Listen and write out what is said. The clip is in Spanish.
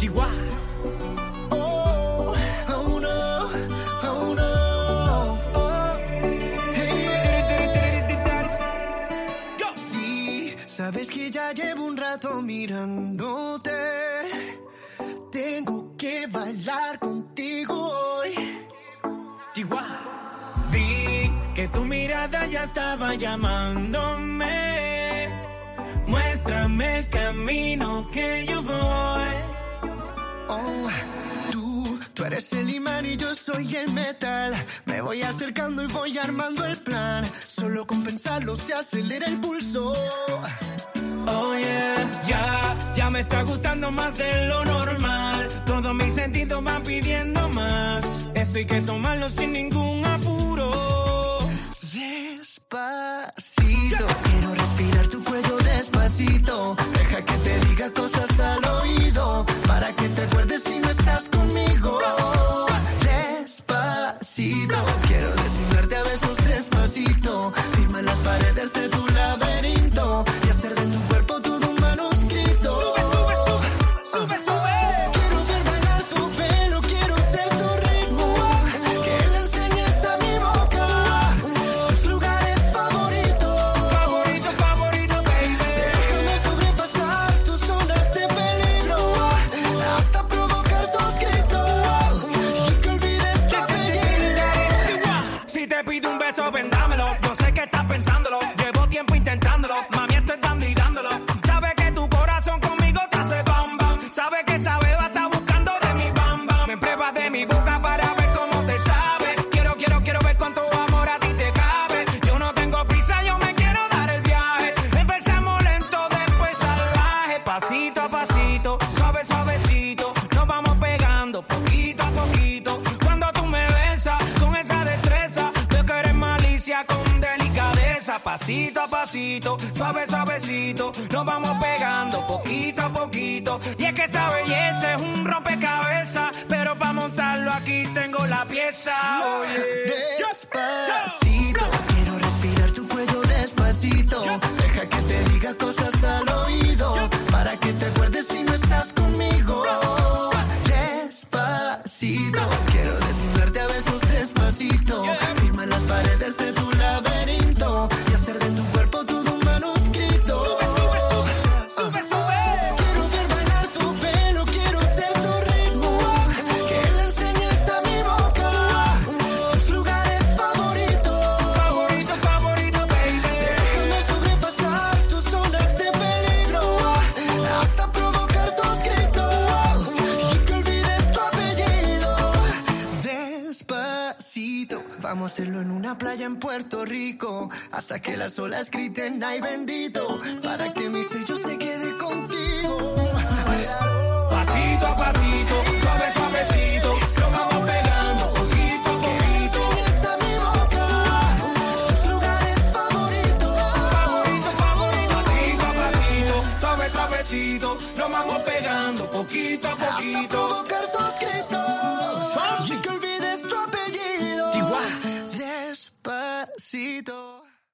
Chihuahua. Oh, oh no, oh no, oh. Hey. Sí, sabes que ya llevo un rato mirándote. Tengo que bailar contigo hoy. Chihuahua. Vi que tu mirada ya estaba llamándome. Muéstrame el camino que yo voy. Oh, tú eres el imán y yo soy el metal. Me voy acercando y voy armando el plan. Solo con pensarlo se acelera el pulso. Oh yeah, ya me está gustando más de lo normal. Todos mis sentidos van pidiendo más. Esto hay que tomarlo sin ningún apuro. Despacito, quiero respirar tu cuello despacito. Deja que te diga cosas al oído, para que te acuerdes si no estás conmigo. Despacito, quiero desnudarte a besos despacito. Firma en las paredes de tu laberinto y hacer de tu cuerpo todo un manuscrito. Sube, sube, sube, sube, sube. Quiero ver bailar tu pelo, quiero ser tu ritmo. Que le enseñes a mi boca tus lugares favoritos. Favorito, favorito, baby. Déjame sobrepasar tus zonas de peligro hasta provocar tus gritos y que olvides tu apellido. Si te pido un beso, vendámelo. Yo sé que estás pensándolo. Llevo tiempo intentándolo. Mami, estoy dando y dándolo. Sabe que tu corazón conmigo te hace bam bam. Sabe que esa beba está buscando de mi bam bam. Me pruebas de mi boca para ver cómo te sabe. Quiero ver cuánto amor a ti te cabe. Yo no tengo prisa, yo me quiero dar el viaje. Empezamos lento, después salvaje. Pasito a pasito, suave, suavecito. Nos vamos pegando poquito a poquito. Cuando tú me besas con esa destreza, veo que eres malicia con delicadeza. Pasito a pasito, suave, suavecito. Nos vamos pegando poquito a poquito. Y es que esa belleza es un rompecabezas, pero para montarlo aquí tengo la pieza. Oye. Despacito, quiero respirar tu cuello despacito. Deja que te diga cosas al oído, para que te acuerdes si no estás conmigo. Despacito, quiero desnudarte a besos despacito. Firma en las paredes de tu laberinto y hacer de tu cuerpo todo un manuscrito. Sube, sube, sube, sube, sube. Quiero ver bailar tu pelo, quiero ser tu ritmo. Que le enseñes a mi boca tus lugares favoritos. Favorito, favorito, baby. Déjame sobrepasar tus zonas de peligro hasta provocar tus gritos y que olvides tu apellido. Despacito, vamos a hacerlo en una playa en Puerto Rico hasta que las olas griten ay bendito, para que mi sello se quede contigo. Pasito a pasito, suave, suavecito. Nos vamos pegando poquito a poquito. Enseñes a mi boca tus lugares favoritos. Favorito, favorito. Pasito a pasito, suave, suavecito. Nos vamos pegando poquito a Hasta poquito. provocar tus gritos y que olvides tu apellido. Chihuahua. Despacito.